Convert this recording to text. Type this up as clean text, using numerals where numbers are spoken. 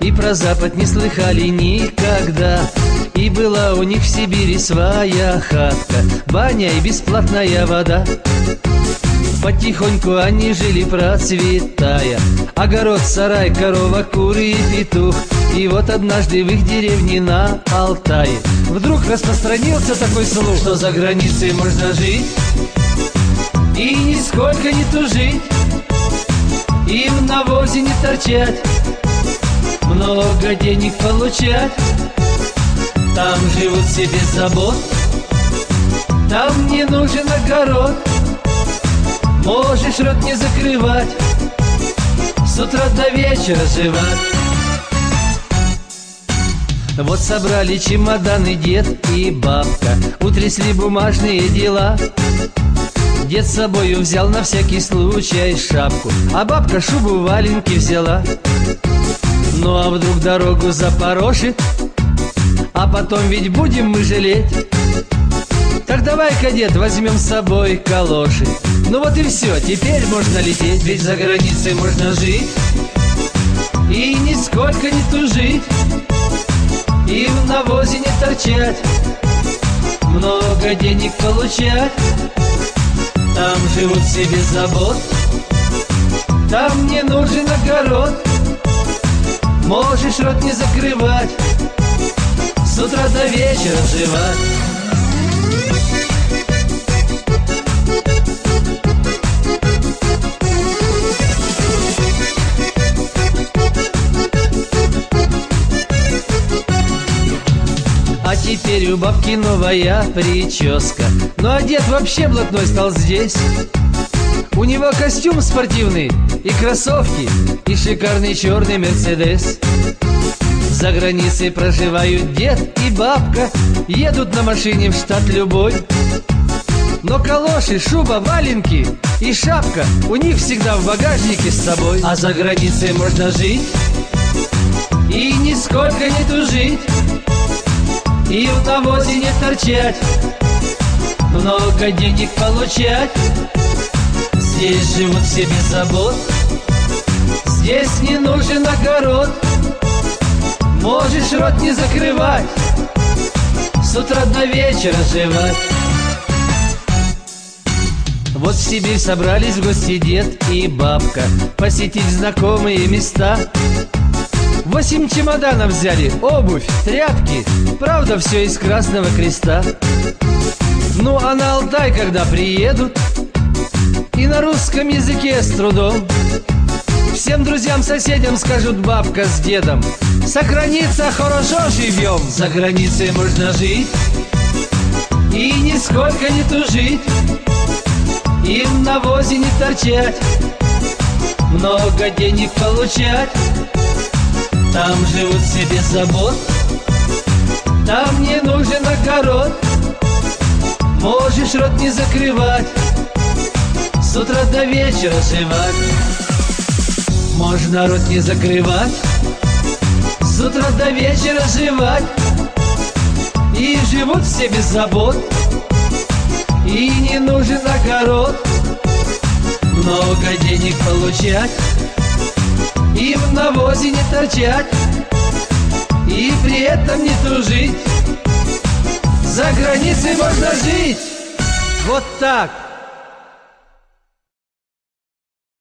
И про Запад не слыхали никогда. И была у них в Сибири своя хатка, баня и бесплатная вода. Потихоньку они жили, процветая: огород, сарай, корова, куры и петух. И вот однажды в их деревне на Алтае вдруг распространился такой слух, что за границей можно жить и нисколько не тужить, и в навозе не торчать, много денег получать. Там живут все без забот, там не нужен огород, можешь рот не закрывать, с утра до вечера жевать. Вот собрали чемоданы дед и бабка, утрясли бумажные дела. Дед с собою взял на всякий случай шапку, а бабка шубу, валенки взяла. Ну а вдруг дорогу запорошит, а потом ведь будем мы жалеть. Так давай-ка, дед, возьмем с собой калоши. Ну вот и все, теперь можно лететь. Ведь за границей можно жить и нисколько не тужить, и в навозе не торчать, много денег получать. Там живут все без забот, там не нужен огород, можешь рот не закрывать, с утра до вечера жевать. А теперь у бабки новая прическа, ну а дед вообще блатной стал здесь. У него костюм спортивный и кроссовки, и шикарный черный Мерседес. За границей проживают дед и бабка, едут на машине в штат любой. Но калоши, шуба, валенки и шапка у них всегда в багажнике с собой. А за границей можно жить и нисколько не тужить, и в навозе не торчать, много денег получать. Здесь живут все без забот, здесь не нужен огород, можешь рот не закрывать, с утра до вечера жевать. Вот в Сибирь собрались в гости дед и бабка посетить знакомые места. 8 чемоданов взяли, обувь, тряпки, правда, все из Красного Креста. Ну а на Алтай, когда приедут, и на русском языке с трудом всем друзьям, соседям скажут бабка с дедом: сохраниться хорошо живем. За границей можно жить и нисколько не тужить, и в навозе не торчать, много денег получать. Там живут все без забот, там не нужен огород, можешь рот не закрывать, с утра до вечера жевать. Можно рот не закрывать, с утра до вечера жевать. И живут все без забот, и не нужен огород, много денег получать, и в навозе не торчать, и при этом не тужить. За границей можно жить. Вот так.